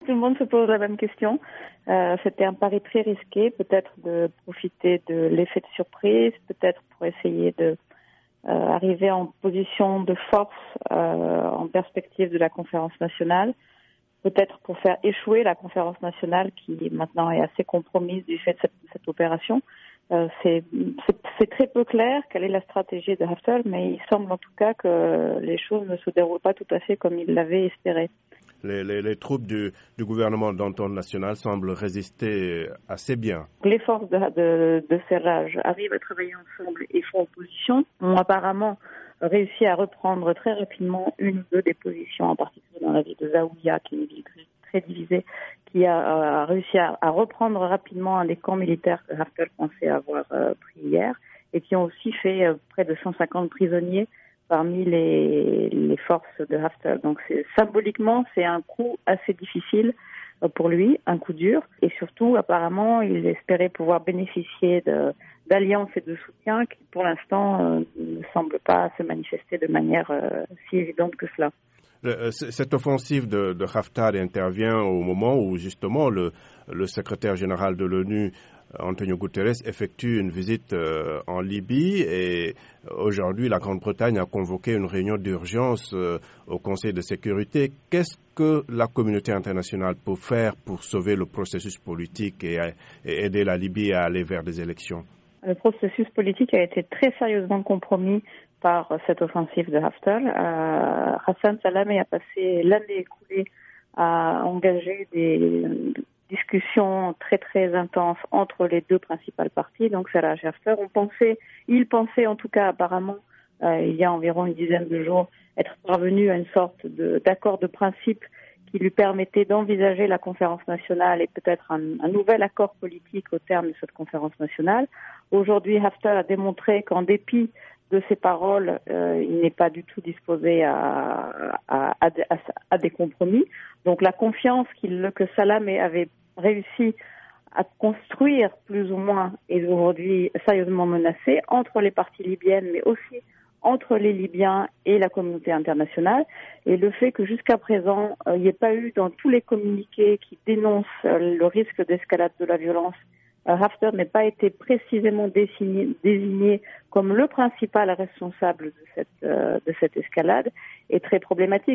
tout le monde se pose la même question. C'était un pari très risqué, peut-être de profiter de l'effet de surprise, peut-être pour essayer de arriver en position de force en perspective de la conférence nationale, peut-être pour faire échouer la conférence nationale qui maintenant est assez compromise du fait de cette opération. C'est très peu clair quelle est la stratégie de Haftar, mais il semble en tout cas que les choses ne se déroulent pas tout à fait comme il l'avait espéré. Les troupes du gouvernement d'entente nationale semblent résister assez bien. Les forces de Serraj arrivent à travailler ensemble et font opposition, ont apparemment réussi à reprendre très rapidement une ou deux des positions, en particulier dans la ville de Zaouia, qui est une ville très divisée, qui a réussi à reprendre rapidement un des camps militaires que Haftar pensait avoir pris hier, et qui ont aussi fait près de 150 prisonniers parmi les forces de Haftar. Donc symboliquement, c'est un coup assez difficile pour lui, un coup dur. Et surtout, apparemment, il espérait pouvoir bénéficier d'alliances et de soutien qui, pour l'instant, ne semblent pas se manifester de manière si évidente que cela. Cette offensive de Haftar intervient au moment où, justement, le secrétaire général de l'ONU, Antonio Guterres, effectue une visite en Libye et aujourd'hui la Grande-Bretagne a convoqué une réunion d'urgence au Conseil de sécurité. Qu'est-ce que la communauté internationale peut faire pour sauver le processus politique et aider la Libye à aller vers des élections? Le processus politique a été très sérieusement compromis par cette offensive de Haftar. Hassan Salamé a passé l'année écoulée à engager des discussions très très intenses entre les deux principales parties, donc Serraj et Haftar. Il pensait en tout cas apparemment, il y a environ une dizaine de jours, être parvenu à une sorte d'accord de principe qui lui permettait d'envisager la conférence nationale et peut-être un nouvel accord politique au terme de cette conférence nationale. Aujourd'hui, Haftar a démontré qu'en dépit de ses paroles, il n'est pas du tout disposé à des compromis. Donc la confiance que Salamé avait réussi à construire plus ou moins est aujourd'hui sérieusement menacée entre les parties libyennes, mais aussi entre les Libyens et la communauté internationale. Et le fait que jusqu'à présent, il n'y ait pas eu dans tous les communiqués qui dénoncent le risque d'escalade de la violence, Haftar n'ait pas été précisément désigné comme le principal responsable de cette escalade est très problématique.